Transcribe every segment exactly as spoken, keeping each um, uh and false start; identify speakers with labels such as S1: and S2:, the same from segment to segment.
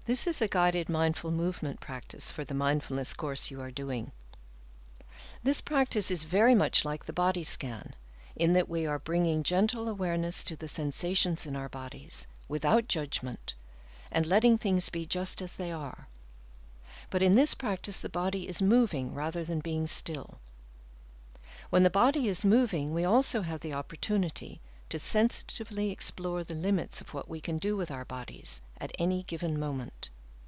S1: This is a guided mindful movement practice for the mindfulness course you are doing. This practice is very much like the body scan, in that we are bringing gentle awareness to the sensations in our bodies, without judgment, and letting things be just as they are. But in this practice, the body is moving rather than being still. When the body is moving, we also have the opportunity to sensitively explore the limits of what we can do with our bodies at any given moment.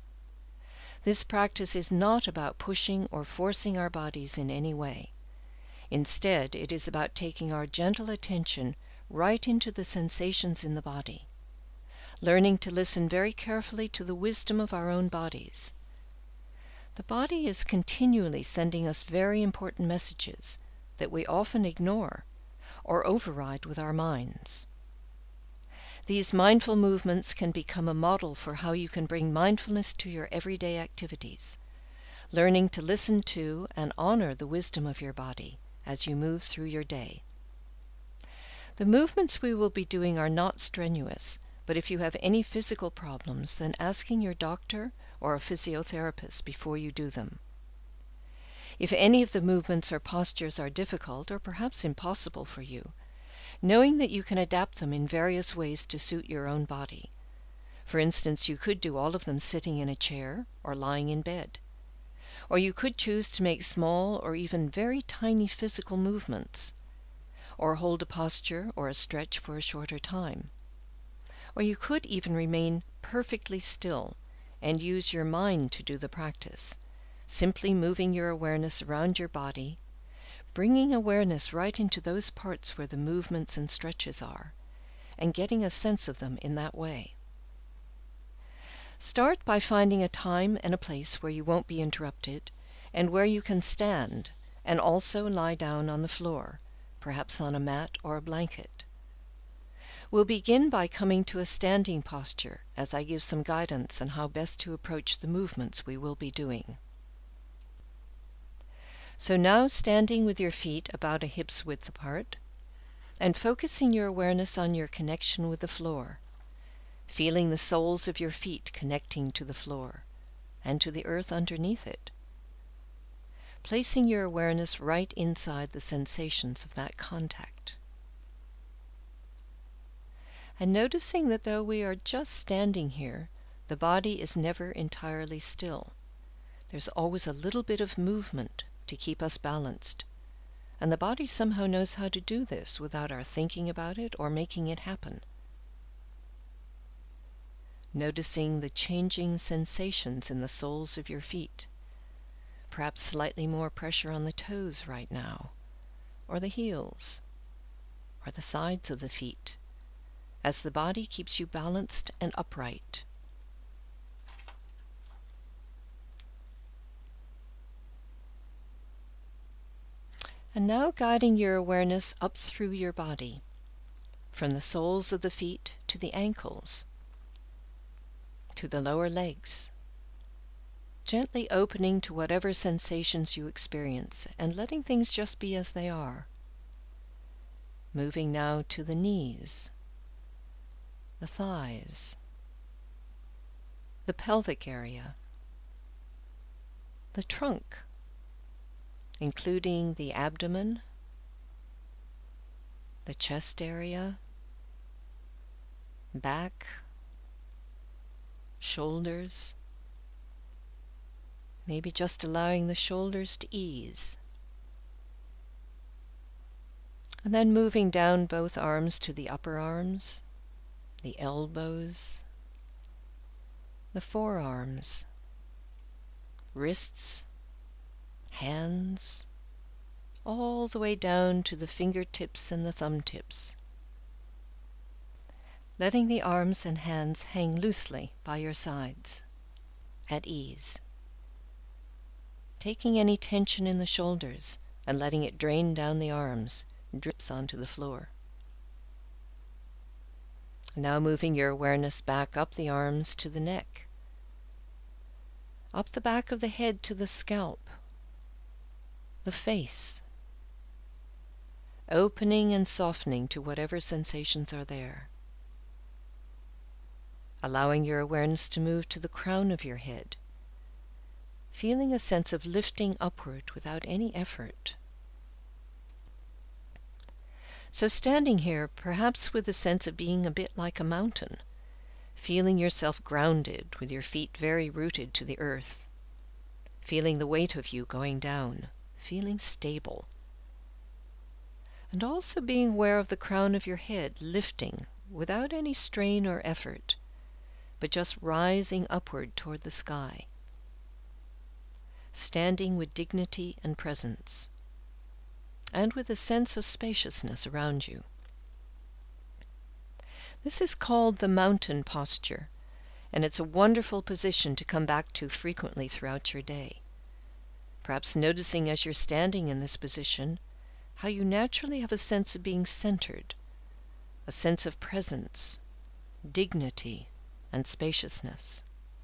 S1: This practice is not about pushing or forcing our bodies in any way. Instead, it is about taking our gentle attention right into the sensations in the body, learning to listen very carefully to the wisdom of our own bodies. The body is continually sending us very important messages that we often ignore or override with our minds. These mindful movements can become a model for how you can bring mindfulness to your everyday activities, learning to listen to and honor the wisdom of your body as you move through your day. The movements we will be doing are not strenuous, but if you have any physical problems, then asking your doctor or a physiotherapist before you do them. If any of the movements or postures are difficult or perhaps impossible for you, knowing that you can adapt them in various ways to suit your own body. For instance, you could do all of them sitting in a chair or lying in bed. Or you could choose to make small or even very tiny physical movements, or hold a posture or a stretch for a shorter time. Or you could even remain perfectly still and use your mind to do the practice, simply moving your awareness around your body, bringing awareness right into those parts where the movements and stretches are, and getting a sense of them in that way. Start by finding a time and a place where you won't be interrupted, and where you can stand, and also lie down on the floor, perhaps on a mat or a blanket. We'll begin by coming to a standing posture as I give some guidance on how best to approach the movements we will be doing. So now standing with your feet about a hip's width apart, and focusing your awareness on your connection with the floor, feeling the soles of your feet connecting to the floor and to the earth underneath it, placing your awareness right inside the sensations of that contact. And noticing that though we are just standing here, the body is never entirely still. There's always a little bit of movement to keep us balanced, and the body somehow knows how to do this without our thinking about it or making it happen. Noticing the changing sensations in the soles of your feet, perhaps slightly more pressure on the toes right now, or the heels, or the sides of the feet, as the body keeps you balanced and upright. And now guiding your awareness up through your body, from the soles of the feet to the ankles, to the lower legs, gently opening to whatever sensations you experience and letting things just be as they are. Moving now to the knees, the thighs, the pelvic area, the trunk, including the abdomen, the chest area, back, shoulders, maybe just allowing the shoulders to ease. And then moving down both arms to the upper arms, the elbows, the forearms, wrists, hands, all the way down to the fingertips and the thumb tips. Letting the arms and hands hang loosely by your sides, at ease. Taking any tension in the shoulders and letting it drain down the arms, drips onto the floor. Now moving your awareness back up the arms to the neck, up the back of the head to the scalp, the face, opening and softening to whatever sensations are there. allowing your awareness to move to the crown of your head, feeling a sense of lifting upward without any effort. So standing here, perhaps with a sense of being a bit like a mountain, feeling yourself grounded with your feet very rooted to the earth, feeling the weight of you going down, feeling stable. And also being aware of the crown of your head lifting without any strain or effort, but just rising upward toward the sky, standing with dignity and presence, and with a sense of spaciousness around you. This is called the mountain posture, and it's a wonderful position to come back to frequently throughout your day. Perhaps noticing as you're standing in this position how you naturally have a sense of being centered, a sense of presence, dignity, and spaciousness.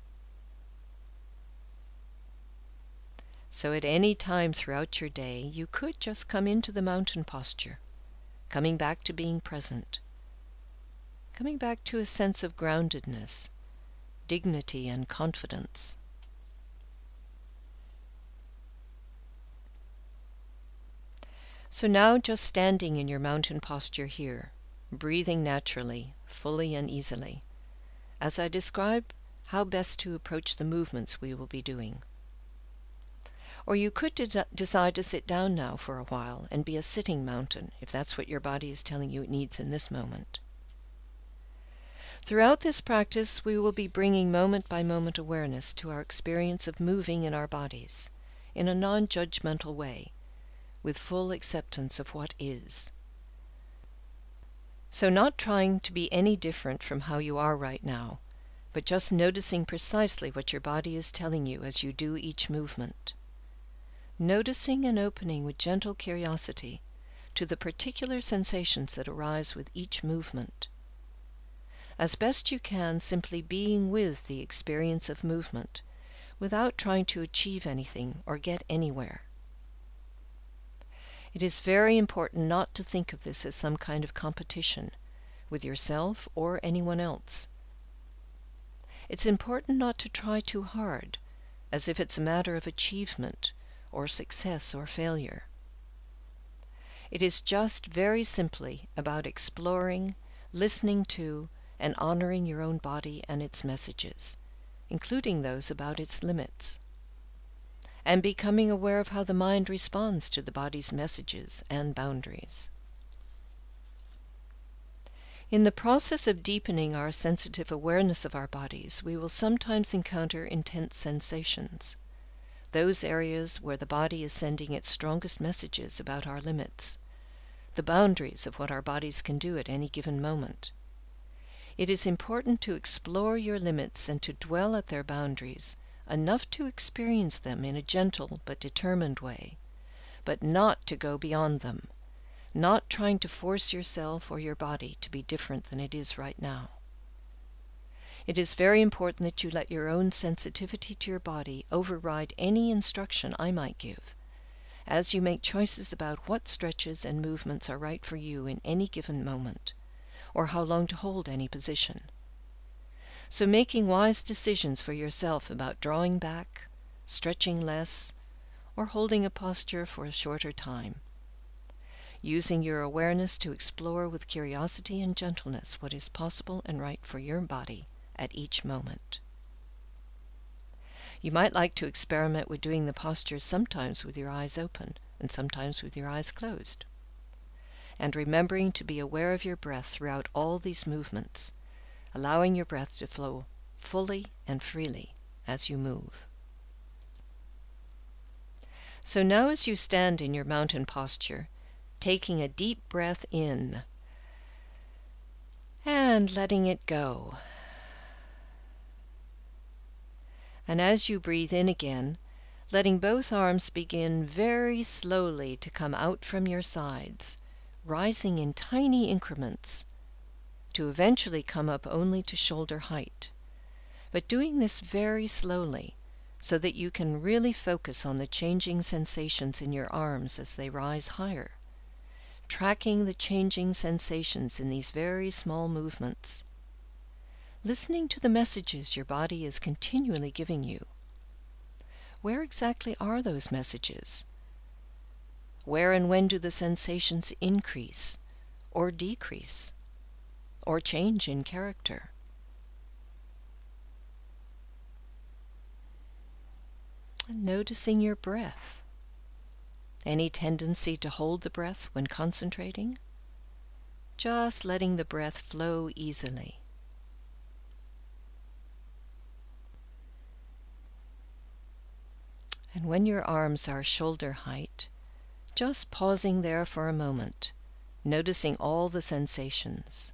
S1: So at any time throughout your day, you could just come into the mountain posture, coming back to being present, coming back to a sense of groundedness, dignity, and confidence. So now just standing in your mountain posture here, breathing naturally, fully and easily, as I describe how best to approach the movements we will be doing. Or you could de- decide to sit down now for a while and be a sitting mountain, if that's what your body is telling you it needs in this moment. Throughout this practice, we will be bringing moment-by-moment awareness to our experience of moving in our bodies in a non-judgmental way, with full acceptance of what is. So not trying to be any different from how you are right now, but just noticing precisely what your body is telling you as you do each movement. Noticing and opening with gentle curiosity to the particular sensations that arise with each movement. As best you can, simply being with the experience of movement without trying to achieve anything or get anywhere. It is very important not to think of this as some kind of competition with yourself or anyone else. It's important not to try too hard, as if it's a matter of achievement or success or failure. It is just very simply about exploring, listening to, and honoring your own body and its messages, including those about its limits, and becoming aware of how the mind responds to the body's messages and boundaries. In the process of deepening our sensitive awareness of our bodies, we will sometimes encounter intense sensations, those areas where the body is sending its strongest messages about our limits, the boundaries of what our bodies can do at any given moment. It is important to explore your limits and to dwell at their boundaries enough to experience them in a gentle but determined way, but not to go beyond them, not trying to force yourself or your body to be different than it is right now. It is very important that you let your own sensitivity to your body override any instruction I might give, as you make choices about what stretches and movements are right for you in any given moment, or how long to hold any position. So making wise decisions for yourself about drawing back, stretching less, or holding a posture for a shorter time. Using your awareness to explore with curiosity and gentleness what is possible and right for your body at each moment. You might like to experiment with doing the postures sometimes with your eyes open and sometimes with your eyes closed, and remembering to be aware of your breath throughout all these movements, allowing your breath to flow fully and freely as you move. So now as you stand in your mountain posture, taking a deep breath in and letting it go. And as you breathe in again, letting both arms begin very slowly to come out from your sides, rising in tiny increments, to eventually come up only to shoulder height, but doing this very slowly so that you can really focus on the changing sensations in your arms as they rise higher, tracking the changing sensations in these very small movements, listening to the messages your body is continually giving you. Where exactly are those messages? Where and when do the sensations increase or decrease or change in character? And noticing your breath. Any tendency to hold the breath when concentrating? Just letting the breath flow easily. And when your arms are shoulder height, just pausing there for a moment, noticing all the sensations.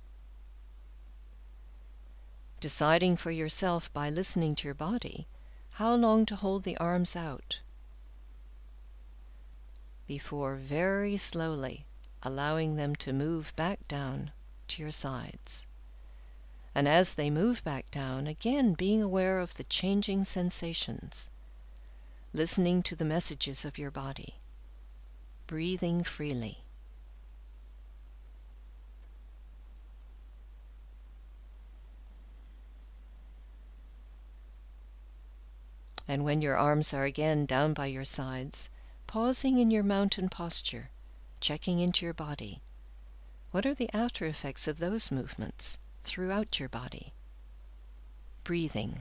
S1: Deciding for yourself by listening to your body how long to hold the arms out, before very slowly allowing them to move back down to your sides. And as they move back down, again being aware of the changing sensations, listening to the messages of your body, breathing freely. And when your arms are again down by your sides, pausing in your mountain posture, checking into your body. What are the after effects of those movements throughout your body? Breathing.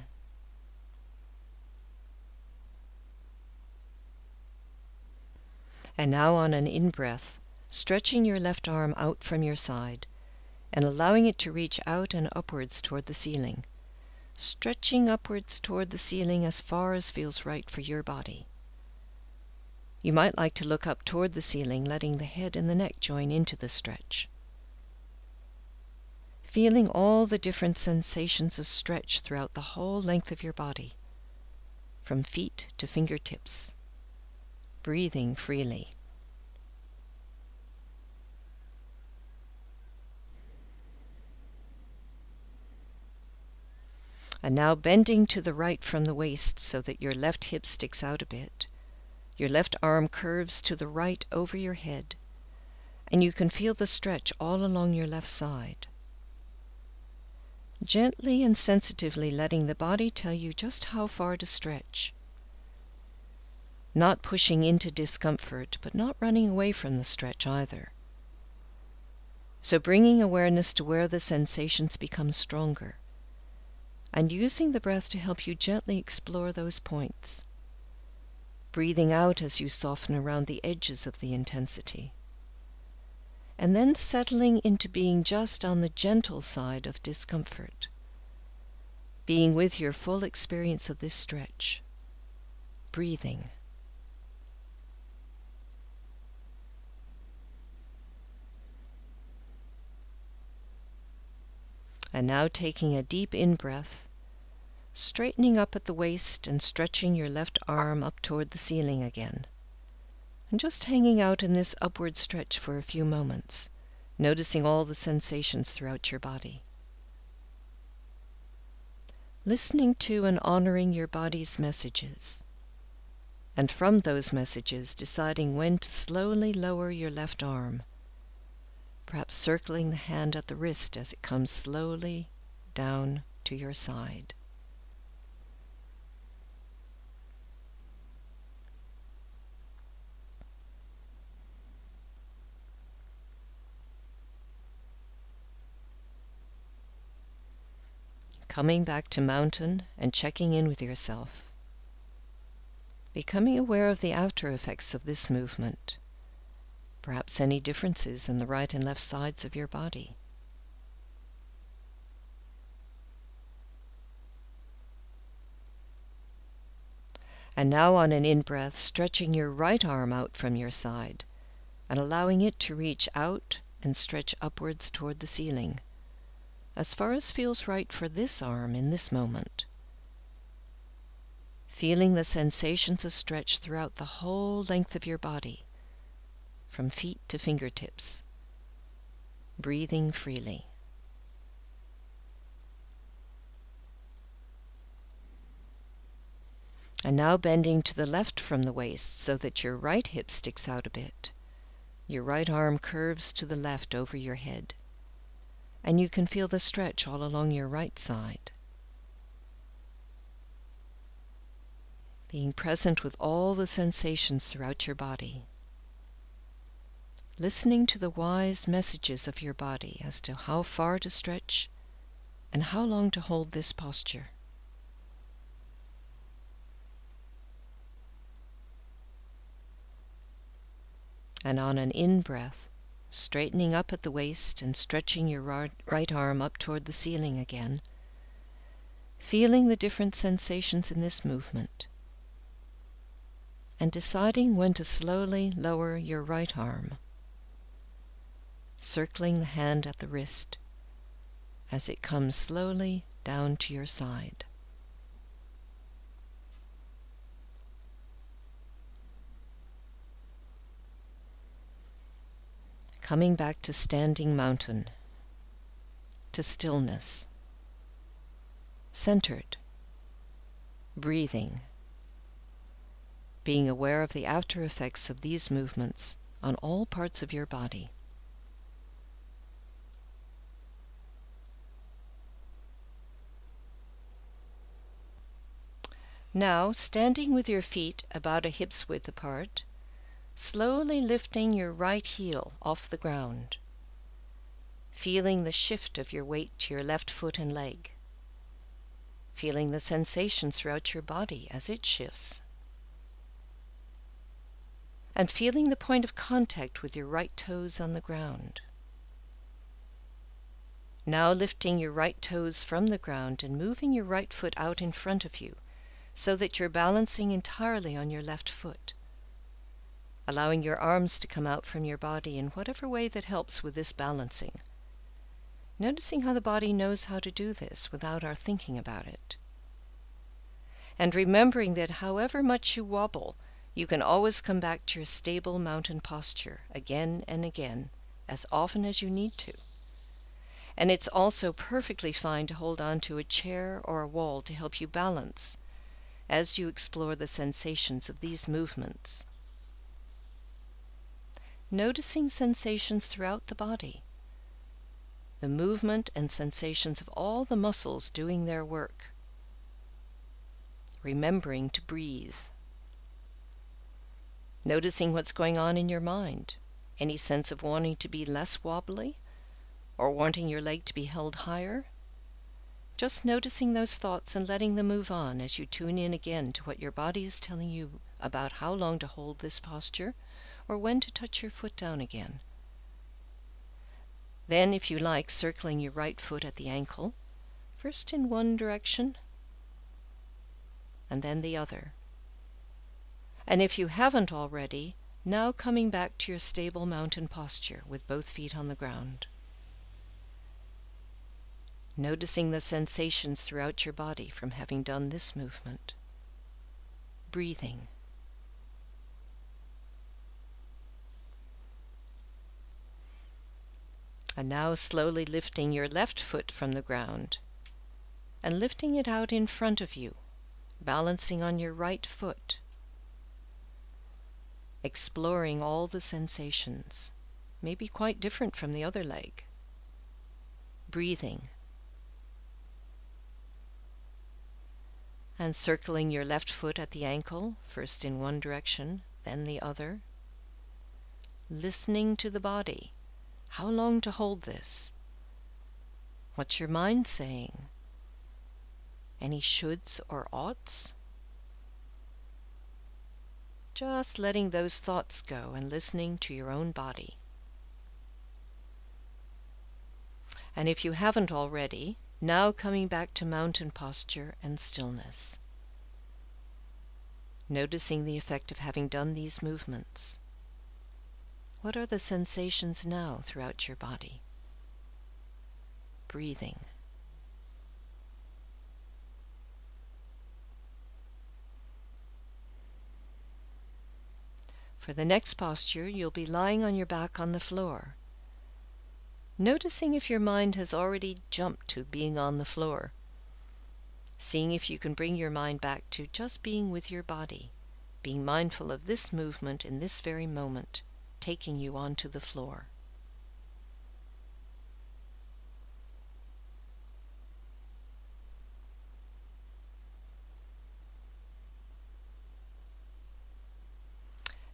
S1: And now on an in-breath, stretching your left arm out from your side and allowing it to reach out and upwards toward the ceiling, stretching upwards toward the ceiling as far as feels right for your body. You might like to look up toward the ceiling, letting the head and the neck join into the stretch. Feeling all the different sensations of stretch throughout the whole length of your body, from feet to fingertips. Breathing freely. And now bending to the right from the waist so that your left hip sticks out a bit. Your left arm curves to the right over your head, and you can feel the stretch all along your left side. Gently and sensitively letting the body tell you just how far to stretch. Not pushing into discomfort, but not running away from the stretch either. So bringing awareness to where the sensations become stronger, and using the breath to help you gently explore those points. Breathing out as you soften around the edges of the intensity. And then settling into being just on the gentle side of discomfort. Being with your full experience of this stretch. Breathing. And now taking a deep in-breath, straightening up at the waist and stretching your left arm up toward the ceiling again. And just hanging out in this upward stretch for a few moments, noticing all the sensations throughout your body. Listening to and honoring your body's messages. And from those messages, deciding when to slowly lower your left arm, perhaps circling the hand at the wrist as it comes slowly down to your side. Coming back to mountain and checking in with yourself. Becoming aware of the after effects of this movement. Perhaps any differences in the right and left sides of your body. And now on an in-breath, stretching your right arm out from your side and allowing it to reach out and stretch upwards toward the ceiling, as far as feels right for this arm in this moment. Feeling the sensations of stretch throughout the whole length of your body, from feet to fingertips, breathing freely. And now bending to the left from the waist so that your right hip sticks out a bit. Your right arm curves to the left over your head. And you can feel the stretch all along your right side. Being present with all the sensations throughout your body. Listening to the wise messages of your body as to how far to stretch and how long to hold this posture. And on an in-breath, straightening up at the waist and stretching your right arm up toward the ceiling again, feeling the different sensations in this movement, and deciding when to slowly lower your right arm, circling the hand at the wrist as it comes slowly down to your side. Coming back to standing mountain, to stillness, centered, breathing, being aware of the after effects of these movements on all parts of your body. Now, standing with your feet about a hip's width apart, slowly lifting your right heel off the ground, feeling the shift of your weight to your left foot and leg, feeling the sensation throughout your body as it shifts, and feeling the point of contact with your right toes on the ground. Now lifting your right toes from the ground and moving your right foot out in front of you so that you're balancing entirely on your left foot, allowing your arms to come out from your body in whatever way that helps with this balancing. Noticing how the body knows how to do this without our thinking about it. And remembering that however much you wobble, you can always come back to your stable mountain posture again and again, as often as you need to. And it's also perfectly fine to hold on to a chair or a wall to help you balance as you explore the sensations of these movements. Noticing sensations throughout the body, the movement and sensations of all the muscles doing their work. Remembering to breathe. Noticing what's going on in your mind, any sense of wanting to be less wobbly or wanting your leg to be held higher. Just noticing those thoughts and letting them move on as you tune in again to what your body is telling you about how long to hold this posture or when to touch your foot down again. Then, if you like, circling your right foot at the ankle, first in one direction and then the other. And if you haven't already, now coming back to your stable mountain posture with both feet on the ground. Noticing the sensations throughout your body from having done this movement. Breathing. And now slowly lifting your left foot from the ground and lifting it out in front of you, balancing on your right foot, exploring all the sensations, maybe quite different from the other leg. Breathing. And circling your left foot at the ankle, first in one direction, then the other. Listening to the body. How long to hold this? What's your mind saying? Any shoulds or oughts? Just letting those thoughts go and listening to your own body. And if you haven't already, now coming back to mountain posture and stillness. Noticing the effect of having done these movements. What are the sensations now throughout your body? Breathing. For the next posture, you'll be lying on your back on the floor, noticing if your mind has already jumped to being on the floor, seeing if you can bring your mind back to just being with your body, being mindful of this movement in this very moment, taking you onto the floor.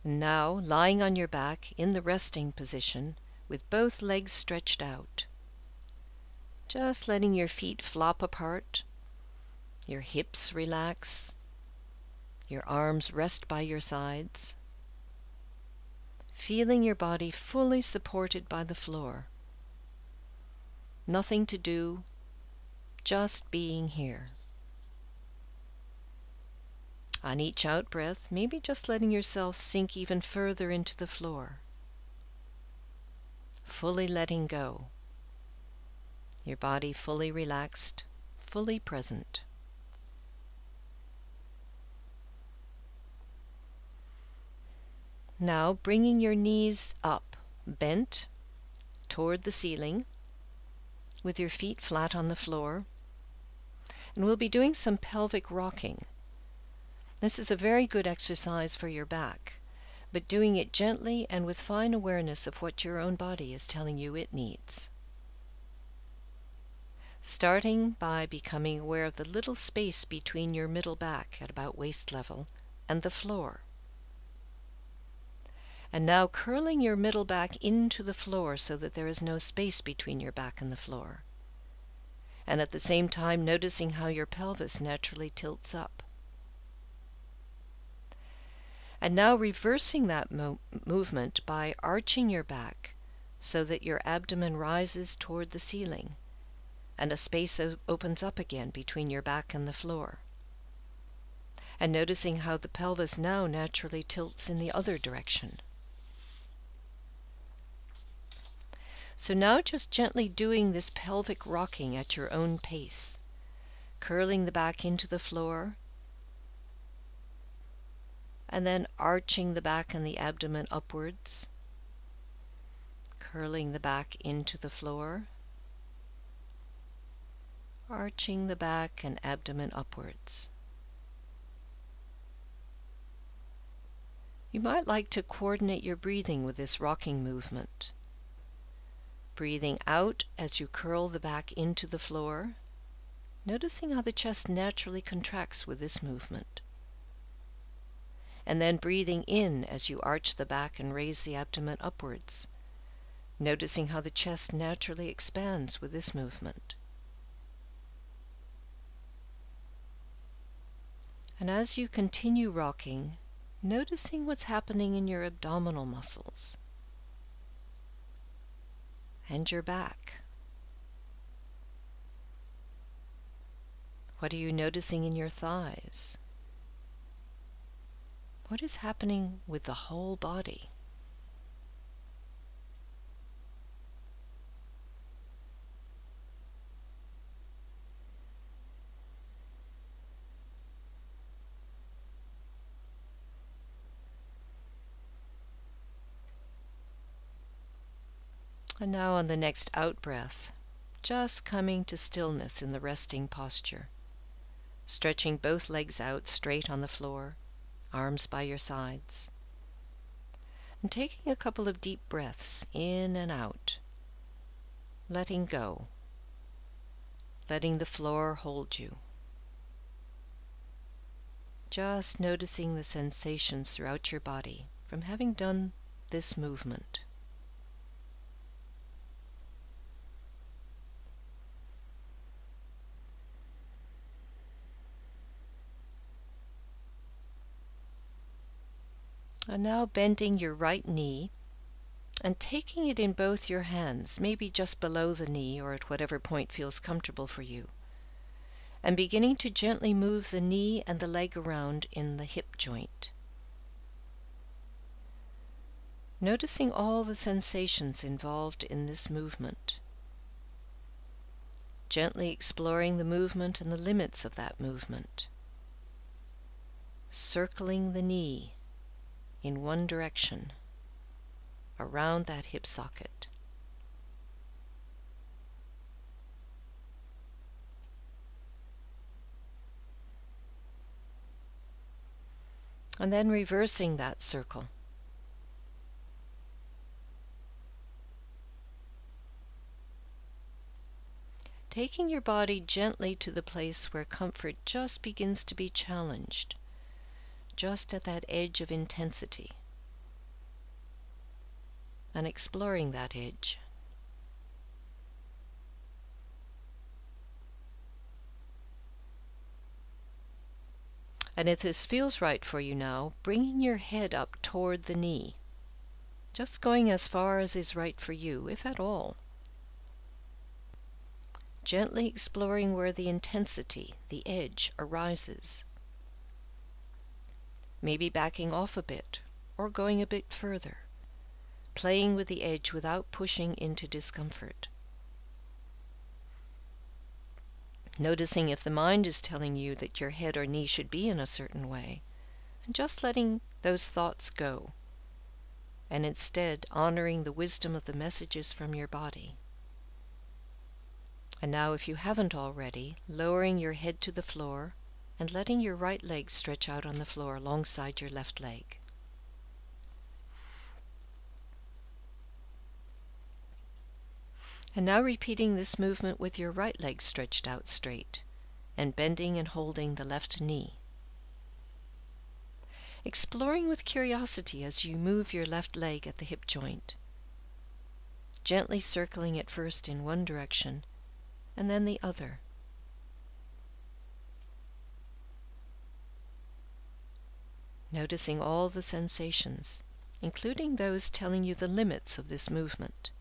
S1: Now, lying on your back in the resting position with both legs stretched out, just letting your feet flop apart, your hips relax, your arms rest by your sides, feeling your body fully supported by the floor. Nothing to do, just being here. On each out-breath, maybe just letting yourself sink even further into the floor, fully letting go, your body fully relaxed, fully present. Now bringing your knees up, bent toward the ceiling, with your feet flat on the floor, and we'll be doing some pelvic rocking. This is a very good exercise for your back, but doing it gently and with fine awareness of what your own body is telling you it needs. Starting by becoming aware of the little space between your middle back at about waist level and the floor. And now curling your middle back into the floor so that there is no space between your back and the floor. And at the same time noticing how your pelvis naturally tilts up. And now reversing that mo- movement by arching your back so that your abdomen rises toward the ceiling and a space o- opens up again between your back and the floor. And noticing how the pelvis now naturally tilts in the other direction. So now just gently doing this pelvic rocking at your own pace, curling the back into the floor, and then arching the back and the abdomen upwards, curling the back into the floor, arching the back and abdomen upwards. You might like to coordinate your breathing with this rocking movement. Breathing out as you curl the back into the floor, noticing how the chest naturally contracts with this movement. And then breathing in as you arch the back and raise the abdomen upwards, noticing how the chest naturally expands with this movement. And as you continue rocking, noticing what's happening in your abdominal muscles and your back. What are you noticing in your thighs? What is happening with the whole body? And now on the next out-breath, just coming to stillness in the resting posture, stretching both legs out straight on the floor, arms by your sides, and taking a couple of deep breaths in and out, letting go, letting the floor hold you. Just noticing the sensations throughout your body from having done this movement. And now bending your right knee and taking it in both your hands, maybe just below the knee or at whatever point feels comfortable for you, and beginning to gently move the knee and the leg around in the hip joint. Noticing all the sensations involved in this movement. Gently exploring the movement and the limits of that movement. Circling the knee in one direction, around that hip socket. And then reversing that circle. Taking your body gently to the place where comfort just begins to be challenged, just at that edge of intensity, and exploring that edge. And if this feels right for you now, bringing your head up toward the knee, just going as far as is right for you, if at all. Gently exploring where the intensity, the edge, arises. Maybe backing off a bit, or going a bit further, playing with the edge without pushing into discomfort. Noticing if the mind is telling you that your head or knee should be in a certain way, and just letting those thoughts go, and instead honoring the wisdom of the messages from your body. And now, if you haven't already, lowering your head to the floor and letting your right leg stretch out on the floor alongside your left leg. And now repeating this movement with your right leg stretched out straight and bending and holding the left knee. Exploring with curiosity as you move your left leg at the hip joint, gently circling it first in one direction and then the other. Noticing all the sensations, including those telling you the limits of this movement.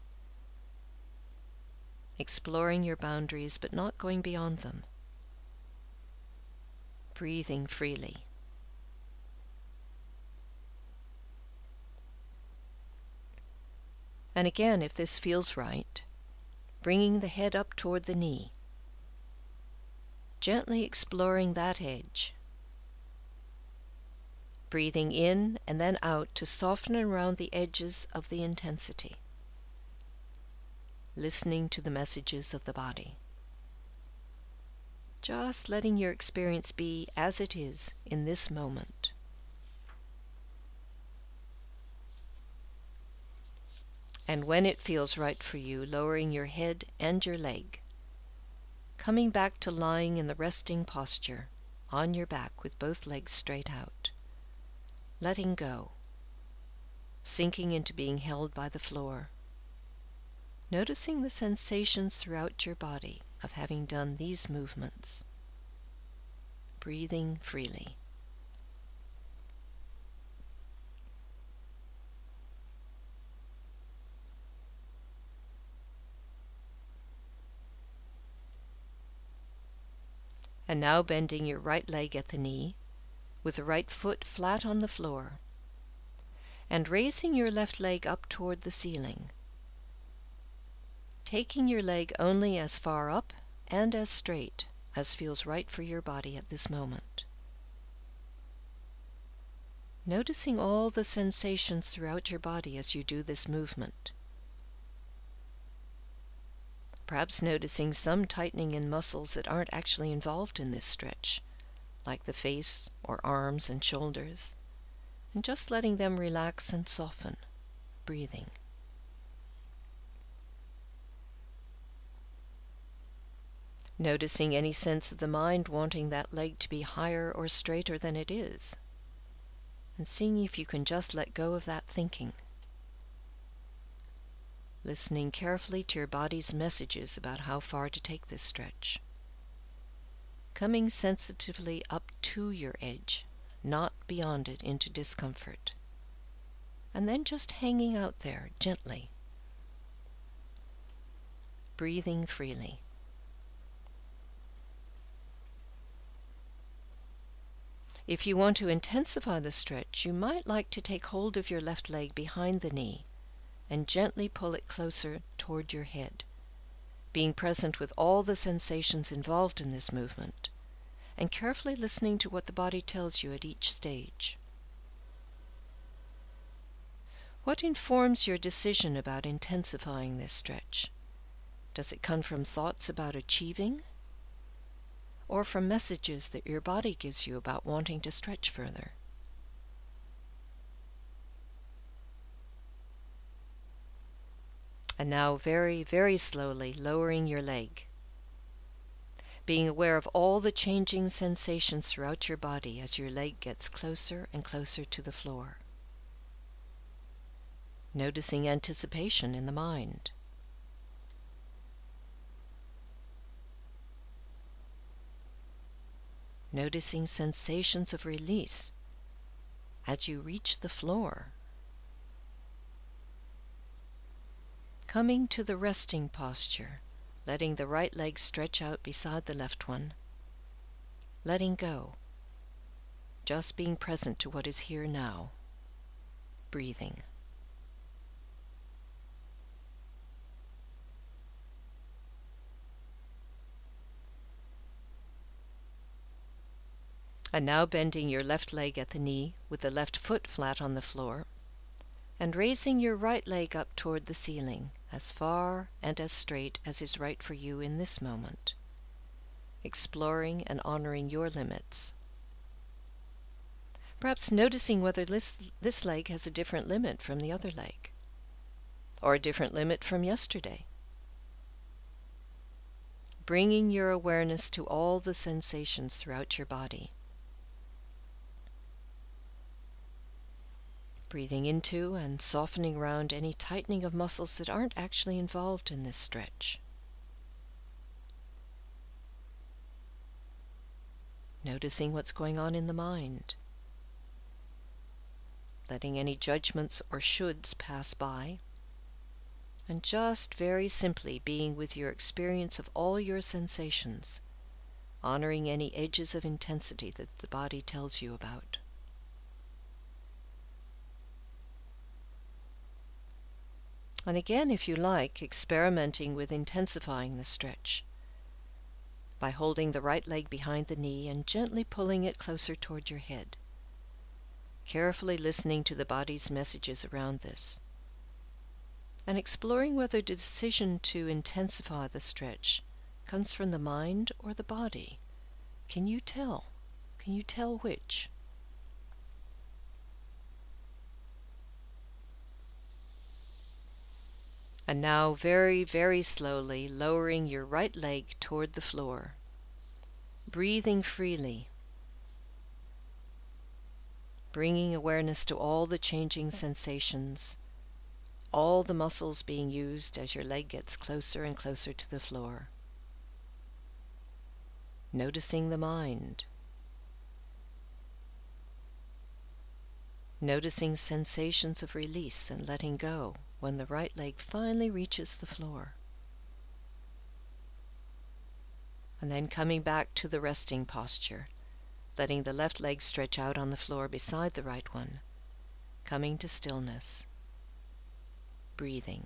S1: Exploring your boundaries but not going beyond them. Breathing freely. And again, if this feels right, bringing the head up toward the knee, gently exploring that edge. Breathing in and then out to soften around the edges of the intensity. Listening to the messages of the body. Just letting your experience be as it is in this moment. And when it feels right for you, lowering your head and your leg. Coming back to lying in the resting posture, on your back with both legs straight out. Letting go. Sinking into being held by the floor. Noticing the sensations throughout your body of having done these movements. Breathing freely. And now bending your right leg at the knee, with the right foot flat on the floor, and raising your left leg up toward the ceiling. Taking your leg only as far up and as straight as feels right for your body at this moment. Noticing all the sensations throughout your body as you do this movement. Perhaps noticing some tightening in muscles that aren't actually involved in this stretch, like the face or arms and shoulders, and just letting them relax and soften, breathing. Noticing any sense of the mind wanting that leg to be higher or straighter than it is, and seeing if you can just let go of that thinking. Listening carefully to your body's messages about how far to take this stretch. Coming sensitively up to your edge, not beyond it into discomfort. And then just hanging out there gently. Breathing freely. If you want to intensify the stretch, you might like to take hold of your left leg behind the knee and gently pull it closer toward your head, being present with all the sensations involved in this movement, and carefully listening to what the body tells you at each stage. What informs your decision about intensifying this stretch? Does it come from thoughts about achieving, or from messages that your body gives you about wanting to stretch further? And now very, very slowly lowering your leg, being aware of all the changing sensations throughout your body as your leg gets closer and closer to the floor. noticing anticipation in the mind. Noticing sensations of release as you reach the floor. Coming to the resting posture, letting the right leg stretch out beside the left one. Letting go. Just being present to what is here now. Breathing. And now bending your left leg at the knee with the left foot flat on the floor, and raising your right leg up toward the ceiling, as far and as straight as is right for you in this moment, exploring and honoring your limits. Perhaps noticing whether this, this leg has a different limit from the other leg, or a different limit from yesterday. Bringing your awareness to all the sensations throughout your body. Breathing into and softening around any tightening of muscles that aren't actually involved in this stretch. Noticing what's going on in the mind. Letting any judgments or shoulds pass by. And just very simply being with your experience of all your sensations, honoring any edges of intensity that the body tells you about. And again, if you like, experimenting with intensifying the stretch by holding the right leg behind the knee and gently pulling it closer toward your head, carefully listening to the body's messages around this, and exploring whether the decision to intensify the stretch comes from the mind or the body. Can you tell? Can you tell which? And now very, very slowly lowering your right leg toward the floor, breathing freely, bringing awareness to all the changing sensations, all the muscles being used as your leg gets closer and closer to the floor. Noticing the mind. Noticing sensations of release and letting go when the right leg finally reaches the floor. And then coming back to the resting posture, letting the left leg stretch out on the floor beside the right one, coming to stillness, breathing.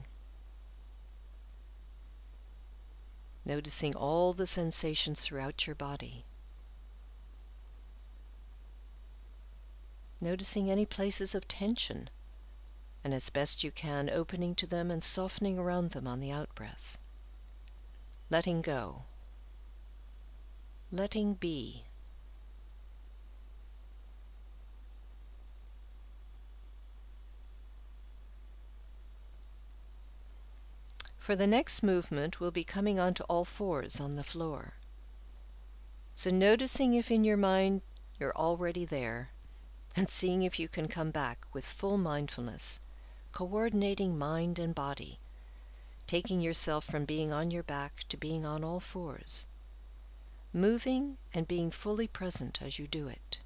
S1: Noticing all the sensations throughout your body. Noticing any places of tension, and as best you can, opening to them and softening around them on the out-breath. Letting go. Letting be. For the next movement, we'll be coming onto all fours on the floor. So noticing if in your mind you're already there, and seeing if you can come back with full mindfulness, coordinating mind and body, taking yourself from being on your back to being on all fours, moving and being fully present as you do it.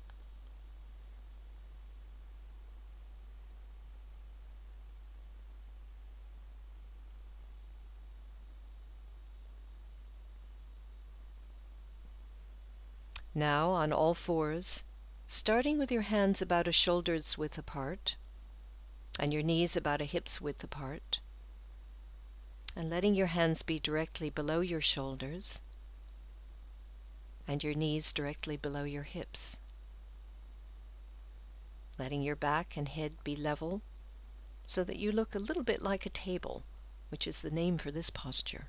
S1: Now on all fours, starting with your hands about a shoulder's width apart, and your knees about a hip's width apart, and letting your hands be directly below your shoulders, and your knees directly below your hips. Letting your back and head be level, so that you look a little bit like a table, which is the name for this posture.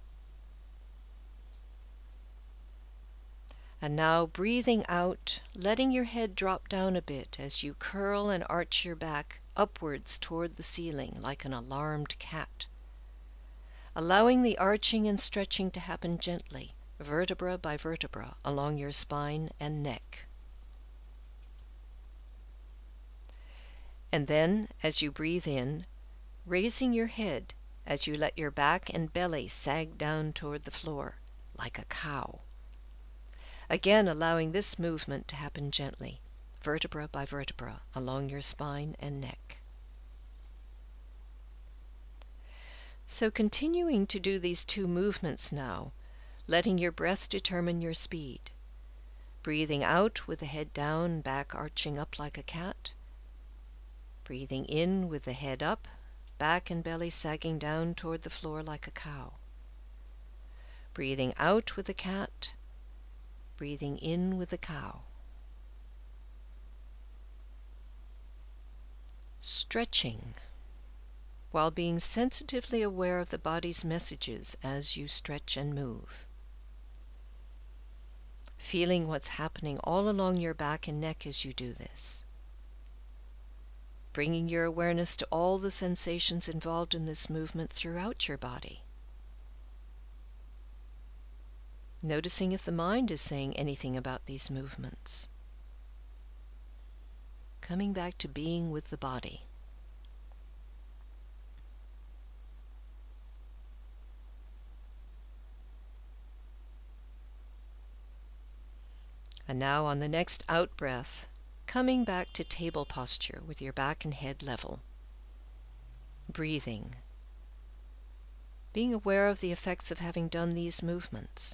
S1: And now breathing out, letting your head drop down a bit as you curl and arch your back upwards toward the ceiling like an alarmed cat. Allowing the arching and stretching to happen gently, vertebra by vertebra, along your spine and neck. And then, as you breathe in, raising your head as you let your back and belly sag down toward the floor, like a cow. Again, allowing this movement to happen gently, vertebra by vertebra, along your spine and neck. So continuing to do these two movements now, letting your breath determine your speed. Breathing out with the head down, back arching up like a cat. Breathing in with the head up, back and belly sagging down toward the floor like a cow. Breathing out with the cat, breathing in with the cow. Stretching, while being sensitively aware of the body's messages as you stretch and move. Feeling what's happening all along your back and neck as you do this. Bringing your awareness to all the sensations involved in this movement throughout your body. Noticing if the mind is saying anything about these movements. Coming back to being with the body. And now on the next out-breath, coming back to table posture with your back and head level. Breathing. Being aware of the effects of having done these movements.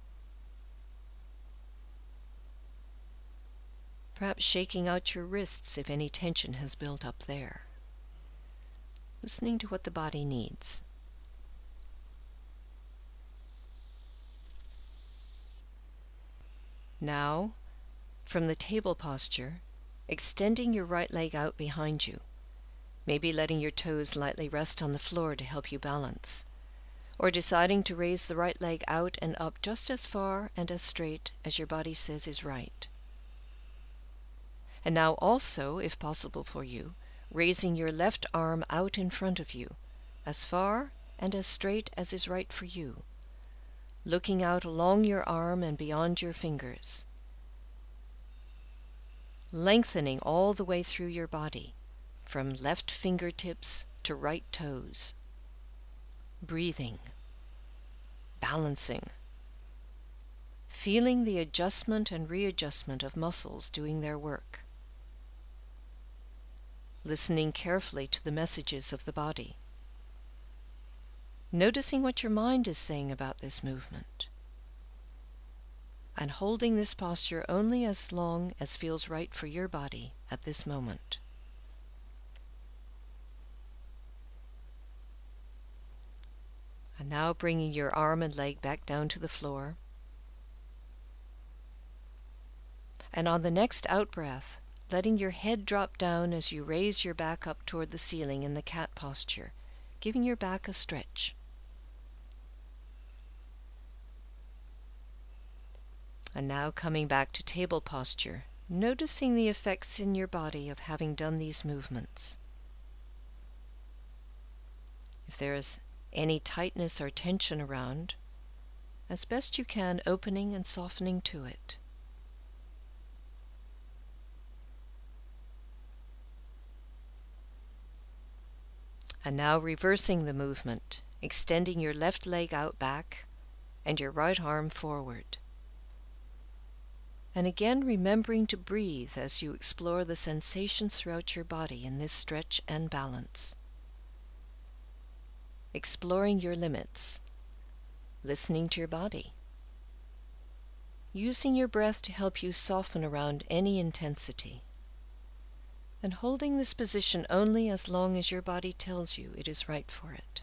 S1: Perhaps shaking out your wrists if any tension has built up there. Listening to what the body needs. Now, from the table posture, extending your right leg out behind you, maybe letting your toes lightly rest on the floor to help you balance, or deciding to raise the right leg out and up just as far and as straight as your body says is right. And now also, if possible for you, raising your left arm out in front of you, as far and as straight as is right for you, looking out along your arm and beyond your fingers, lengthening all the way through your body, from left fingertips to right toes, breathing, balancing, feeling the adjustment and readjustment of muscles doing their work, listening carefully to the messages of the body, noticing what your mind is saying about this movement, and holding this posture only as long as feels right for your body at this moment. And now bringing your arm and leg back down to the floor. And on the next out-breath, letting your head drop down as you raise your back up toward the ceiling in the cat posture, giving your back a stretch. And now coming back to table posture, noticing the effects in your body of having done these movements. If there is any tightness or tension around, as best you can, opening and softening to it. And now reversing the movement, extending your left leg out back and your right arm forward. And again remembering to breathe as you explore the sensations throughout your body in this stretch and balance. Exploring your limits, listening to your body, using your breath to help you soften around any intensity, and holding this position only as long as your body tells you it is right for it.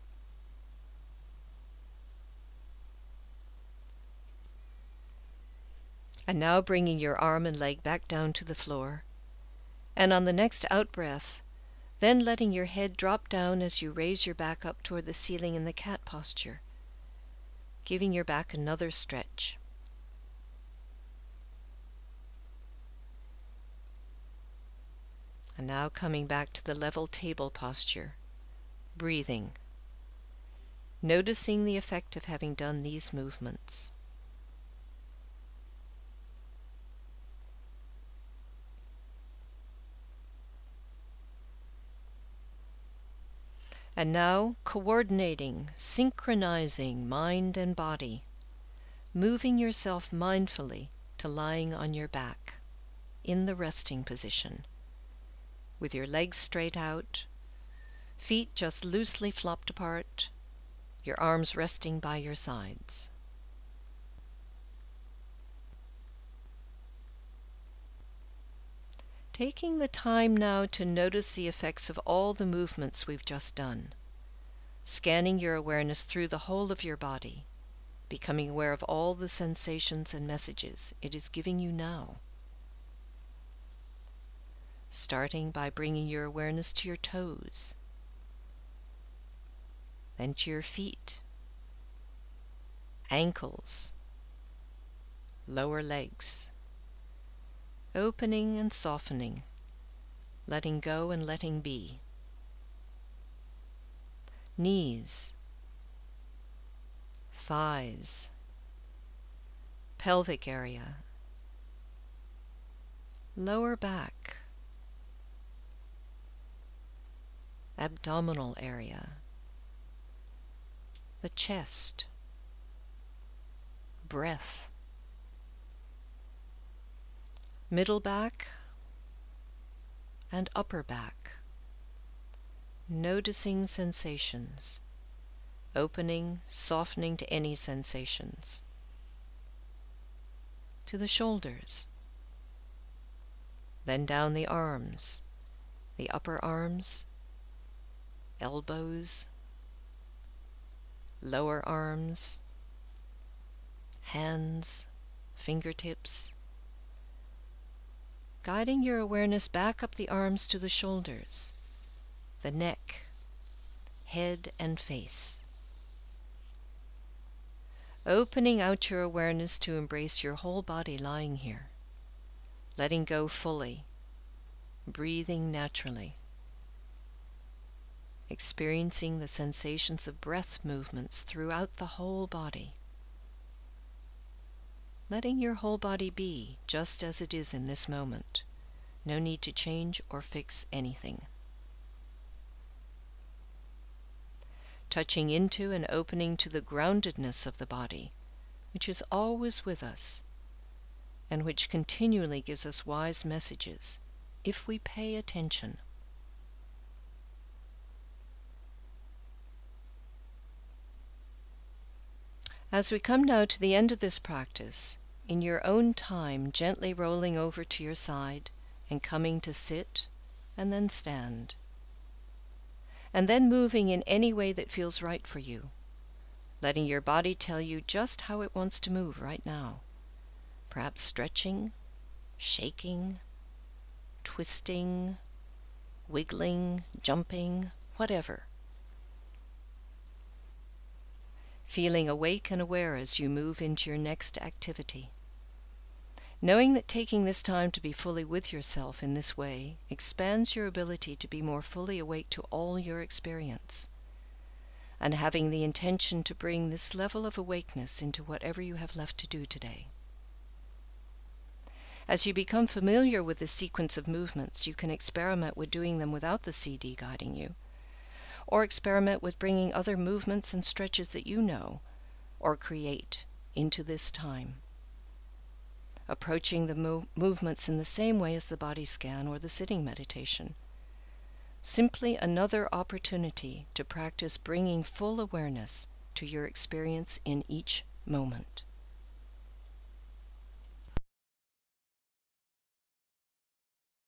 S1: And now bringing your arm and leg back down to the floor, and on the next out-breath, then letting your head drop down as you raise your back up toward the ceiling in the cat posture, giving your back another stretch. And now coming back to the level table posture, breathing, noticing the effect of having done these movements. And now coordinating, synchronizing mind and body, moving yourself mindfully to lying on your back in the resting position, with your legs straight out, feet just loosely flopped apart, your arms resting by your sides. Taking the time now to notice the effects of all the movements we've just done, scanning your awareness through the whole of your body, becoming aware of all the sensations and messages it is giving you now. Starting by bringing your awareness to your toes, then to your feet, ankles, lower legs, opening and softening, letting go and letting be. Knees, thighs, pelvic area, lower back, abdominal area, the chest, breath, middle back and upper back, noticing sensations, opening, softening to any sensations, to the shoulders, then down the arms, the upper arms, elbows, lower arms, hands, fingertips, guiding your awareness back up the arms to the shoulders, the neck, head and face. Opening out your awareness to embrace your whole body lying here, letting go fully, breathing naturally, experiencing the sensations of breath movements throughout the whole body. Letting your whole body be just as it is in this moment. No need to change or fix anything. Touching into and opening to the groundedness of the body, which is always with us, and which continually gives us wise messages, if we pay attention. As we come now to the end of this practice, in your own time gently rolling over to your side and coming to sit and then stand, and then moving in any way that feels right for you, letting your body tell you just how it wants to move right now, perhaps stretching, shaking, twisting, wiggling, jumping, whatever. Feeling awake and aware as you move into your next activity. Knowing that taking this time to be fully with yourself in this way expands your ability to be more fully awake to all your experience, and having the intention to bring this level of awakeness into whatever you have left to do today. As you become familiar with the sequence of movements, you can experiment with doing them without the C D guiding you, or experiment with bringing other movements and stretches that you know or create into this time. Approaching the mo- movements in the same way as the body scan or the sitting meditation. Simply another opportunity to practice bringing full awareness to your experience in each moment.